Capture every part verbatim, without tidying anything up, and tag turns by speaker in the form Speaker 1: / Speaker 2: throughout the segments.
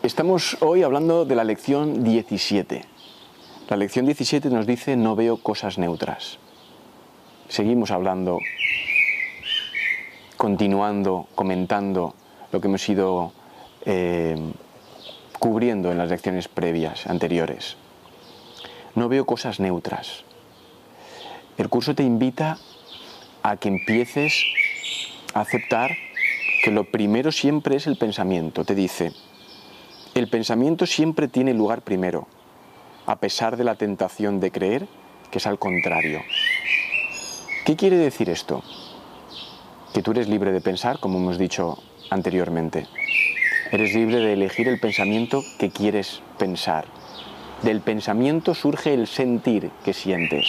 Speaker 1: Estamos hoy hablando de la lección diecisiete. La lección diecisiete nos dice: no veo cosas neutras. Seguimos hablando, continuando, comentando lo que hemos ido eh, cubriendo en las lecciones previas, anteriores. No veo cosas neutras. El curso te invita a que empieces a aceptar que lo primero siempre es el pensamiento. Te dice: el pensamiento siempre tiene lugar primero, a pesar de la tentación de creer que es al contrario. ¿Qué quiere decir esto? Que tú eres libre de pensar, como hemos dicho anteriormente. Eres libre de elegir el pensamiento que quieres pensar. Del pensamiento surge el sentir que sientes.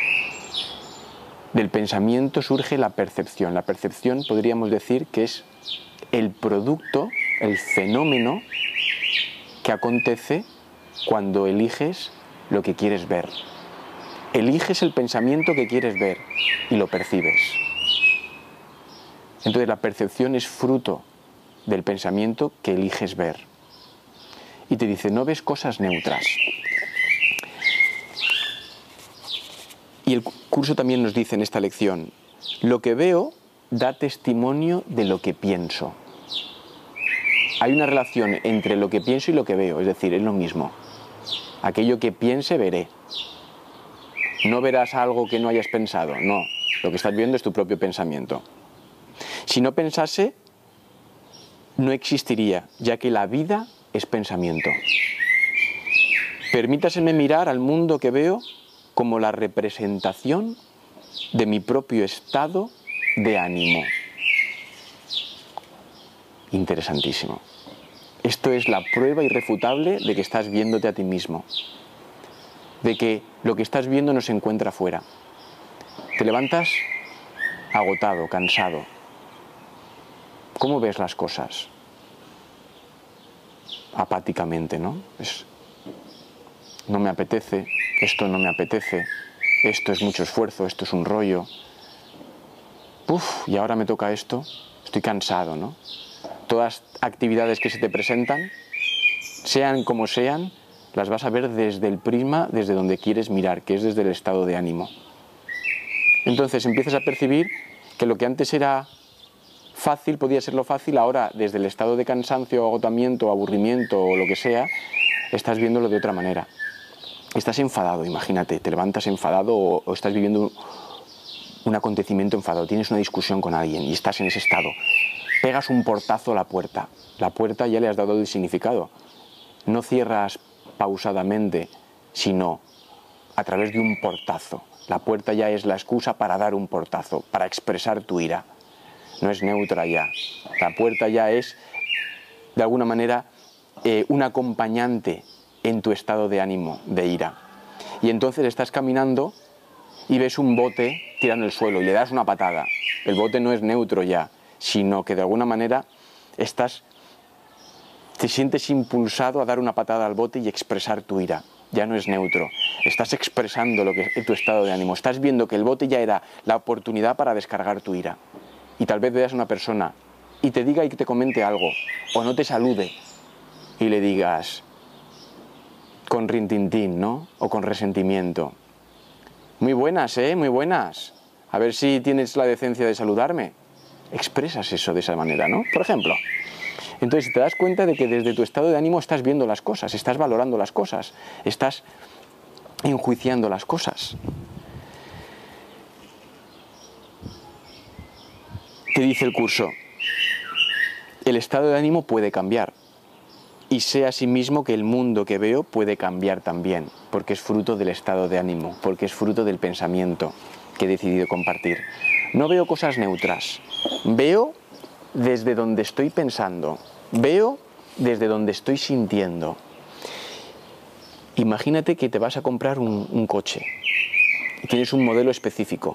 Speaker 1: Del pensamiento surge la percepción. La percepción podríamos decir que es el producto, el fenómeno que acontece cuando eliges lo que quieres ver. Eliges el pensamiento que quieres ver y lo percibes. Entonces la percepción es fruto del pensamiento que eliges ver. Y te dice: no ves cosas neutras. Y el curso también nos dice en esta lección: lo que veo da testimonio de lo que pienso. Hay una relación entre lo que pienso y lo que veo, es decir, es lo mismo. Aquello que piense, veré. No verás algo que no hayas pensado, no. Lo que estás viendo es tu propio pensamiento. Si no pensase, no existiría, ya que la vida es pensamiento. Permítaseme mirar al mundo que veo como la representación de mi propio estado de ánimo. Interesantísimo. Esto es la prueba irrefutable de que estás viéndote a ti mismo. De que lo que estás viendo no se encuentra fuera. Te levantas agotado, cansado. ¿Cómo ves las cosas? Apáticamente, ¿no? Es, no me apetece, esto no me apetece, esto es mucho esfuerzo, esto es un rollo. Uf, y ahora me toca esto, estoy cansado, ¿no? Todas actividades que se te presentan, sean como sean, las vas a ver desde el prisma, desde donde quieres mirar, que es desde el estado de ánimo. Entonces empiezas a percibir que lo que antes era fácil, podía ser lo fácil, ahora desde el estado de cansancio, agotamiento, aburrimiento o lo que sea, estás viéndolo de otra manera. Estás enfadado, imagínate, te levantas enfadado o, o estás viviendo un acontecimiento enfadado, tienes una discusión con alguien y estás en ese estado. Pegas un portazo a la puerta. La puerta ya le has dado el significado. No cierras pausadamente, sino a través de un portazo. La puerta ya es la excusa para dar un portazo, para expresar tu ira. No es neutra ya. La puerta ya es, de alguna manera, eh, un acompañante en tu estado de ánimo, de ira. Y entonces estás caminando y ves un bote tirado en el suelo y le das una patada. El bote no es neutro ya, sino que de alguna manera estás, te sientes impulsado a dar una patada al bote y expresar tu ira. Ya no es neutro, estás expresando lo que es tu estado de ánimo, estás viendo que el bote ya era la oportunidad para descargar tu ira. Y tal vez veas a una persona y te diga y te comente algo, o no te salude y le digas con rintintín, ¿no? O con resentimiento: muy buenas, ¿eh? Muy buenas. A ver si tienes la decencia de saludarme. Expresas eso de esa manera, ¿no? Por ejemplo. Entonces te das cuenta de que desde tu estado de ánimo estás viendo las cosas, estás valorando las cosas, estás enjuiciando las cosas. ¿Qué dice el curso? El estado de ánimo puede cambiar. Y sé asimismo que el mundo que veo puede cambiar también, porque es fruto del estado de ánimo, porque es fruto del pensamiento que he decidido compartir. No veo cosas neutras, veo desde donde estoy pensando, veo desde donde estoy sintiendo. Imagínate que te vas a comprar un, un coche y tienes un modelo específico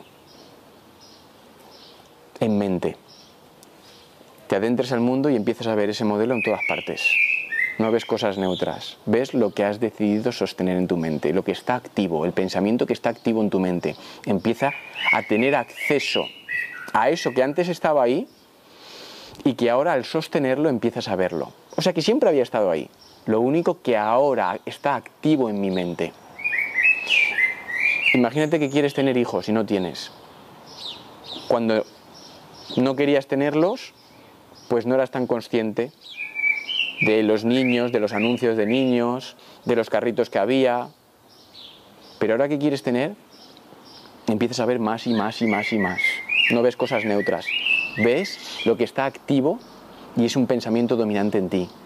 Speaker 1: en mente. Te adentras al mundo y empiezas a ver ese modelo en todas partes. No ves cosas neutras, ves lo que has decidido sostener en tu mente, lo que está activo, el pensamiento que está activo en tu mente. Empieza a tener acceso a eso que antes estaba ahí y que ahora al sostenerlo empiezas a verlo. O sea que siempre había estado ahí, lo único que ahora está activo en mi mente. Imagínate que quieres tener hijos y no tienes. Cuando no querías tenerlos, pues no eras tan consciente de los niños, de los anuncios de niños, de los carritos que había. Pero ahora que quieres tener, empiezas a ver más y más y más y más. No ves cosas neutras. Ves lo que está activo y es un pensamiento dominante en ti.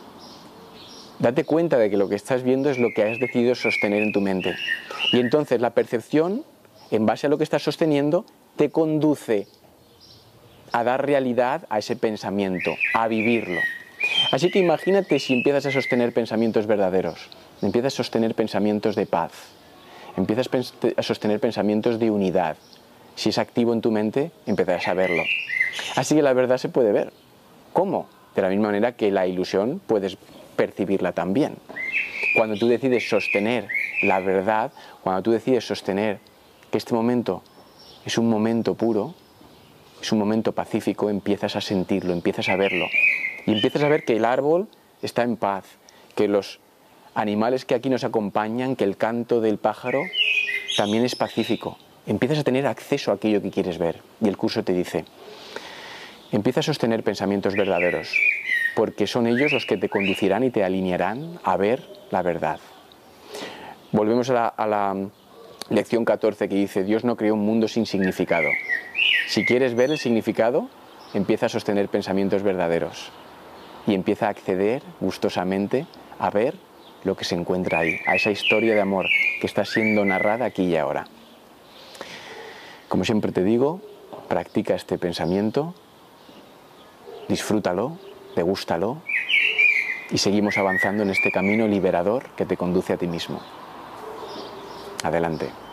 Speaker 1: Date cuenta de que lo que estás viendo es lo que has decidido sostener en tu mente. Y entonces la percepción, en base a lo que estás sosteniendo, te conduce a dar realidad a ese pensamiento, a vivirlo. Así que imagínate si empiezas a sostener pensamientos verdaderos, empiezas a sostener pensamientos de paz, empiezas a sostener pensamientos de unidad. Si es activo en tu mente, empezarás a verlo. Así que la verdad se puede ver. ¿Cómo? De la misma manera que la ilusión puedes percibirla también. Cuando tú decides sostener la verdad, cuando tú decides sostener que este momento es un momento puro, es un momento pacífico, empiezas a sentirlo, empiezas a verlo. Y empiezas a ver que el árbol está en paz, que los animales que aquí nos acompañan, que el canto del pájaro también es pacífico. Empiezas a tener acceso a aquello que quieres ver. Y el curso te dice, empieza a sostener pensamientos verdaderos, porque son ellos los que te conducirán y te alinearán a ver la verdad. Volvemos a la, a la lección catorce que dice, Dios no creó un mundo sin significado. Si quieres ver el significado, empieza a sostener pensamientos verdaderos y empieza a acceder gustosamente a ver lo que se encuentra ahí, a esa historia de amor que está siendo narrada aquí y ahora. Como siempre te digo, practica este pensamiento, disfrútalo, degústalo y seguimos avanzando en este camino liberador que te conduce a ti mismo. Adelante.